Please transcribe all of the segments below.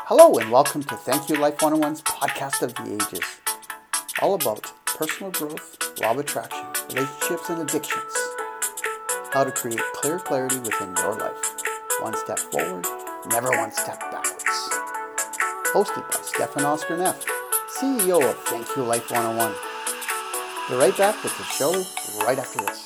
Hello and welcome to Thank You Life 101's podcast of the ages. All about personal growth, law of attraction, relationships and addictions. How to create clear clarity within your life. One step forward, never one step backwards. Hosted by Stefan Oscar Neff, CEO of Thank You Life 101. We're right back with the show right after this.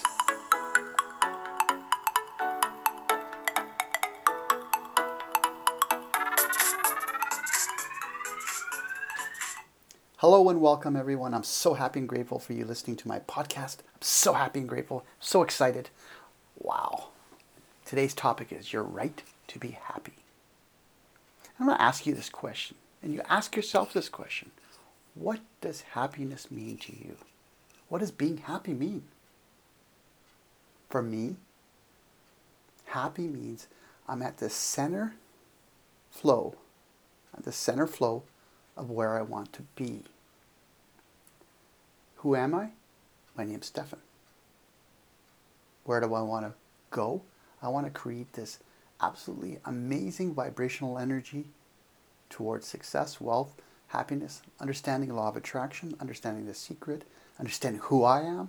Hello and welcome everyone. I'm so happy and grateful for you listening to my podcast. I'm so happy and grateful, so excited. Wow. Today's topic is your right to be happy. I'm going to ask you this question, and you ask yourself this question. What does happiness mean to you? What does being happy mean? For me, happy means I'm at the center flow of where I want to be. Who am I? My name's Stefan. Where do I want to go? I want to create this absolutely amazing vibrational energy towards success, wealth, happiness, understanding the law of attraction, understanding the secret, understanding who I am.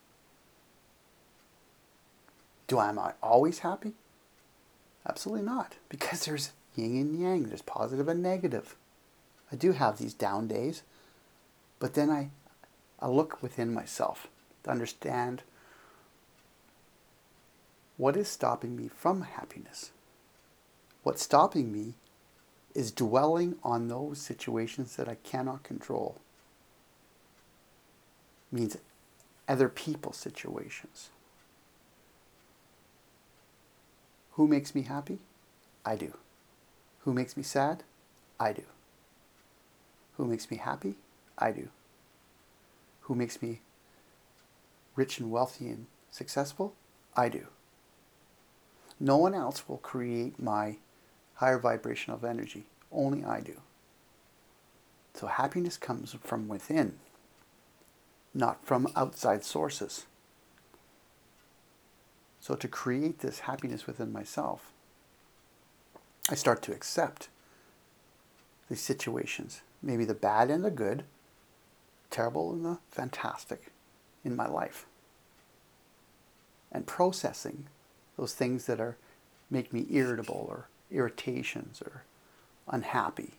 Am I always happy? Absolutely not, because there's yin and yang, there's positive and negative. I do have these down days, but then I look within myself to understand what is stopping me from happiness. What's stopping me is dwelling on those situations that I cannot control. Means other people's situations. Who makes me happy? I do. Who makes me sad? I do. Who makes me happy? I do. Who makes me rich and wealthy and successful? I do. No one else will create my higher vibration of energy. Only I do. So happiness comes from within, not from outside sources. So to create this happiness within myself, I start to accept these situations, maybe the bad and the good, terrible and the fantastic in my life. And processing those things that make me irritable or irritations or unhappy.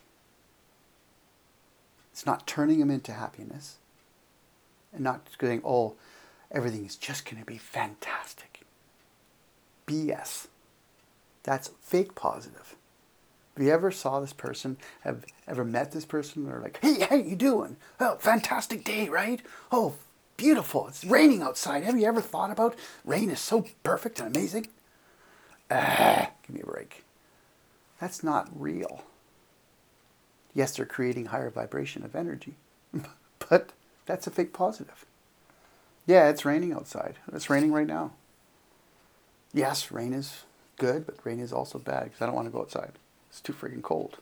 It's not turning them into happiness and not going, oh, everything is just going to be fantastic. BS. That's fake positive. Have you ever saw this person, have ever met this person? They're like, hey, how you doing? Oh, fantastic day, right? Oh, beautiful. It's raining outside. Have you ever thought about rain is so perfect and amazing? Give me a break. That's not real. Yes, they're creating higher vibration of energy, but that's a fake positive. Yeah, it's raining outside. It's raining right now. Yes, rain is good, but rain is also bad because I don't want to go outside. It's too freaking cold.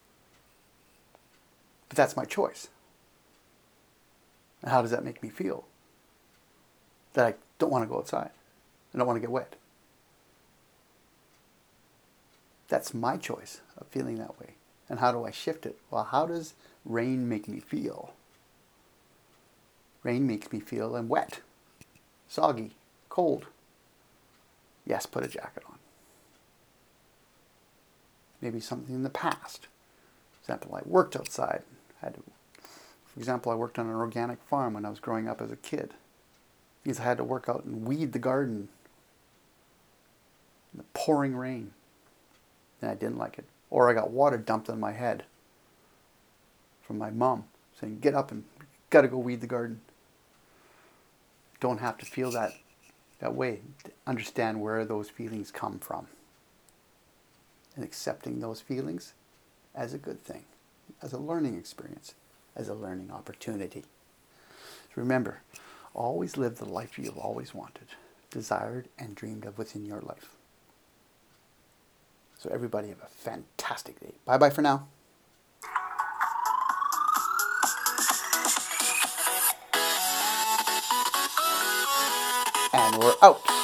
But that's my choice. And how does that make me feel? That I don't want to go outside. I don't want to get wet. That's my choice of feeling that way. And how do I shift it? Well, how does rain make me feel? Rain makes me feel I'm wet, soggy, cold. Yes, put a jacket on. Maybe something in the past. For example, I worked outside. For example, I worked on an organic farm when I was growing up as a kid. Because I had to work out and weed the garden in the pouring rain. And I didn't like it. Or I got water dumped on my head from my mom saying, get up and got to go weed the garden. Don't have to feel that way. Understand where those feelings come from. And accepting those feelings as a good thing, as a learning experience, as a learning opportunity. So remember, always live the life you've always wanted, desired, and dreamed of within your life. So everybody have a fantastic day. Bye-bye for now. And we're out.